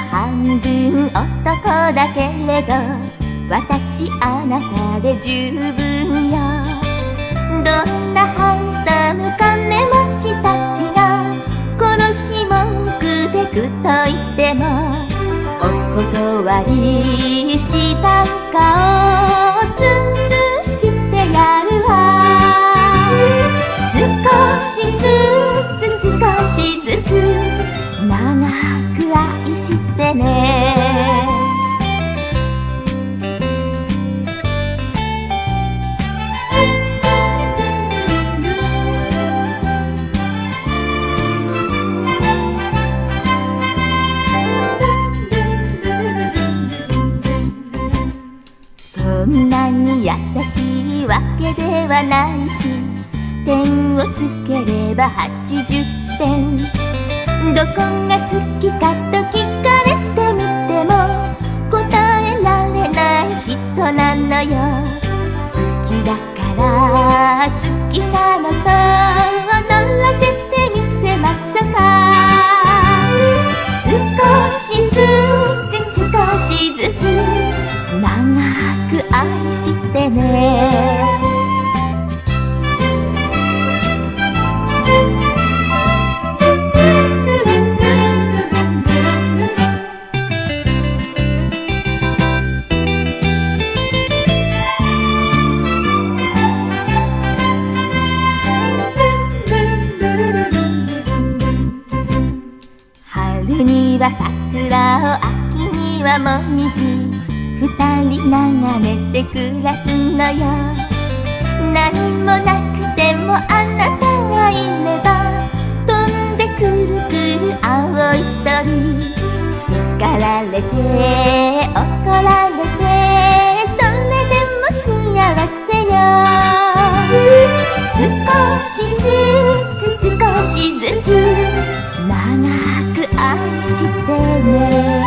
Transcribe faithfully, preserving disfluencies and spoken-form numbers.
半分男だけれど私あなたで十分よ。どんなハンサム金持ちたちが殺し文句でくといてもお断りした顔をつつしてやるわ。少しずつ少しずつ長く愛してね。そんなに優しいわけではないし、点をつければはちじゅってん。どこが好きかと聞かれてみても答えられない人なのよ。好きだから好きなのと驚けてみせましょうか。少しずつ少しずつ長く愛してね。春には桜を秋にはもみじ、二人眺めて暮らすのよ。何もなくてもあなたがいれば飛んでくるくる青い鳥。叱られて怒られてそれでも幸せよ。少しずつ少しずつ長く愛してね。